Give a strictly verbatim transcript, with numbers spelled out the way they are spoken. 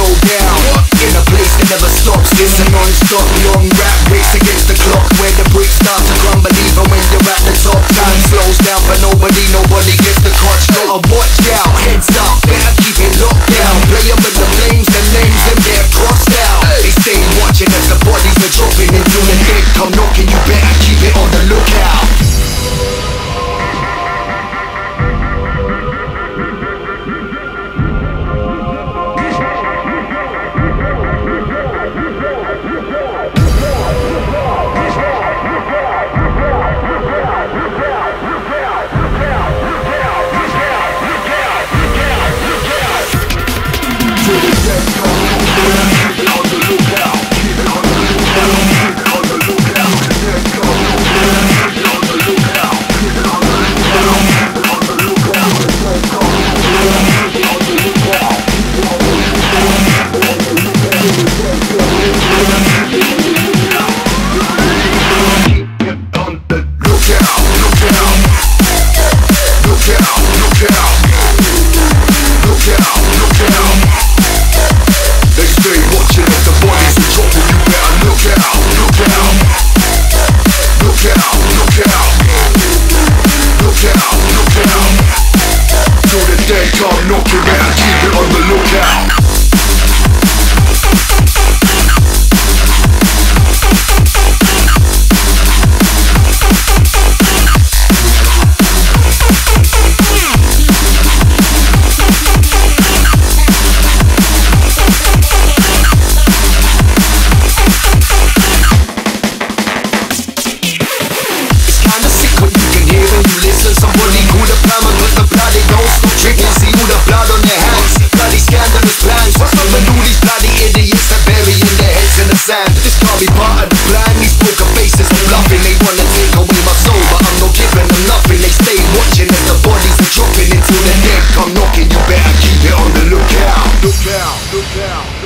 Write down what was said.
go down in a place that never stops. It's a non-stop long rap race against the clock, where the bricks start to crumble even when you're at the top. Time slows down for nobody, nobody gets the crutch. Gotta watch out, heads up, better keep it locked down. Play 'em with the flames, the names them get crossed out. They stay watching as the bodies are dropping until the dead come knocking. You better keep it on the lookout. This can't be part of the plan. These poker faces are bluffing. They wanna take away my soul, but I'm not giving them nothing. They stay watching as the bodies are dropping until the dead come knocking. You better keep it on the lookout. Look out, look out.